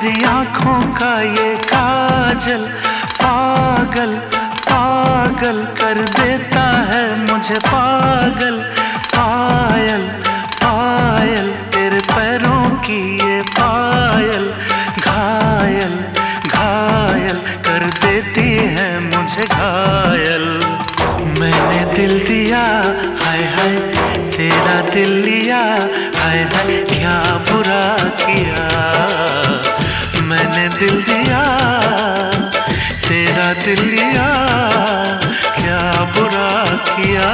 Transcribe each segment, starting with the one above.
तेरी आंखों का ये काजल पागल पागल कर देता है मुझे पागल। पायल पायल तेरे पैरों की ये पायल घायल घायल कर देती है मुझे घायल। मैंने दिल दिया हाय हाय तेरा दिल लिया हाय हाय क्या बुरा किया। मैंने दिल दिया तेरा दिल लिया क्या बुरा किया।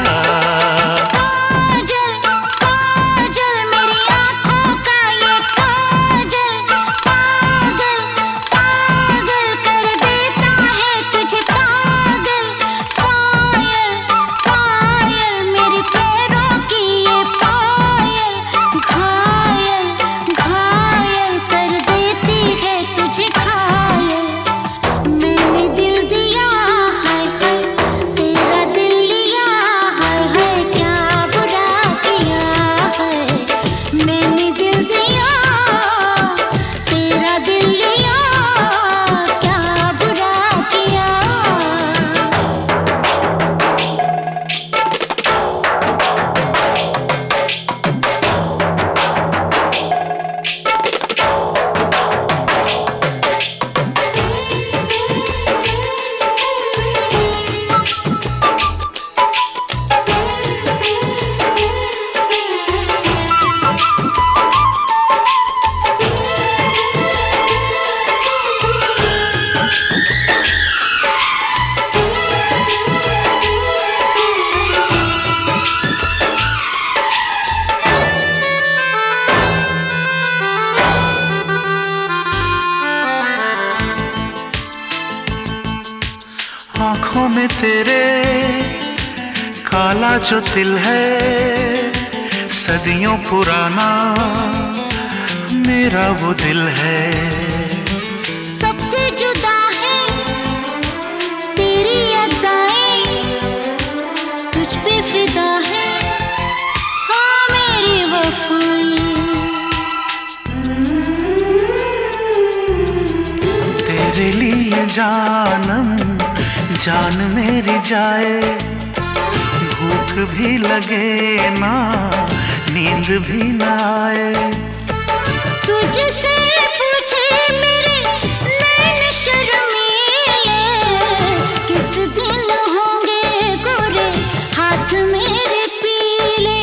आँखों में तेरे काला जो दिल है सदियों पुराना मेरा वो दिल है। सबसे जुदा है तेरी अदाएं तुझ पे फिदा है हाँ मेरी वफाएं। तेरे लिए जानम जान मेरी जाए भूख भी लगे ना नींद भी ना आए। तुझसे पूछे मेरे नैन शर्मीले किस दिन होंगे गोरे हाथ मेरे पीले।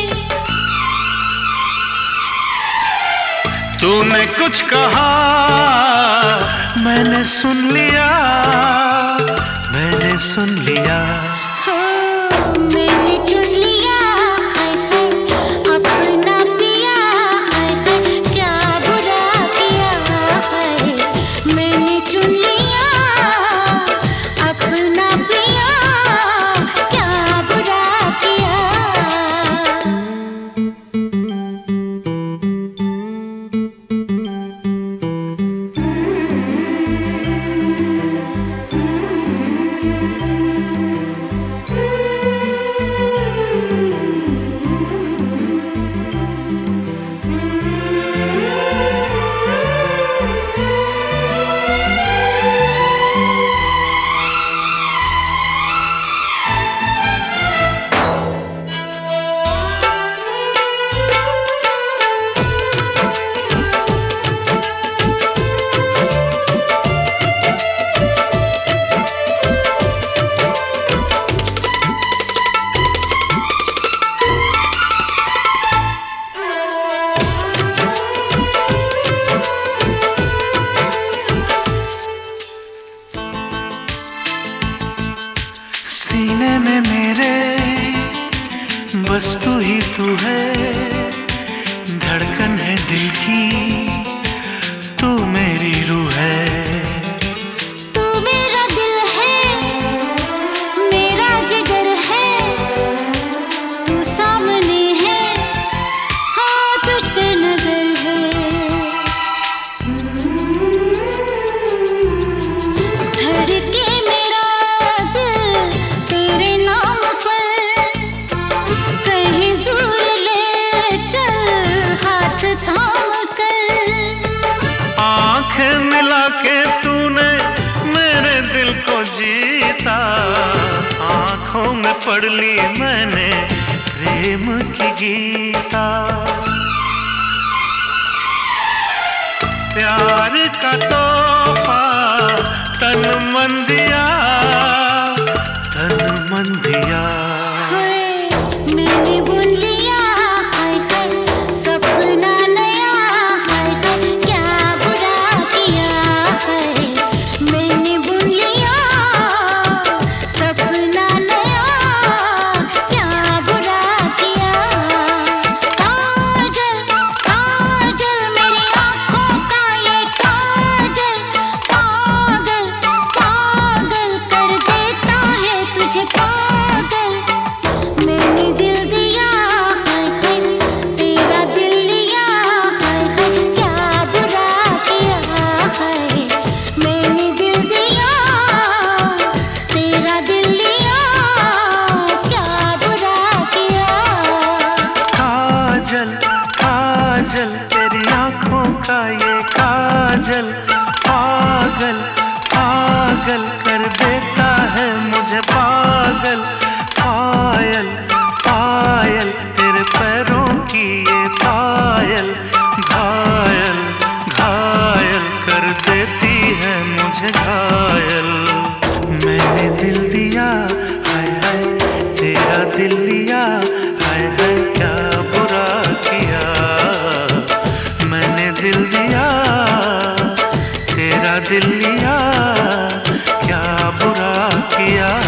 तूने कुछ कहा मैंने सुन लिया मैंने सुन लिया। मैंने चुन लिया हाय हाय अपना पिया हाय हाय क्या बुरा किया हाय। मैंने चुन लिया अपना पिया क्या बुरा किया। पढ़ ली मैंने प्रेम की गीता। प्यार का तोहफा तन मन दिया, तन मन दिया। मैंने बुन लिया हाय हाय सपना नया, हाय हाय क्या बुरा किया है। मैंने बुन लिया सपना नया, क्या बुरा किया। काजल काजल मेरी आँखों का ये काजल, पागल पागल कर देता है तुझे पागल। मैंने दिल दिया हाय हाय तेरा दिल लिया, हाय हाय क्या बुरा किया है। मैंने दिल दिया तेरा दिल लिया, क्या बुरा किया। काजल काजल तेरी आँखों का ये काजल, पागल पागल कर देता है मुझे पागल। पायल पायल तेरे पैरों की ये पायल, घायल घायल कर देती है मुझे घायल। मैंने दिल दिया हाय हाय तेरा दिल लिया, हाय हाय क्या बुरा किया। मैंने दिल दिया तेरा दिल लिया, क्या बुरा किया।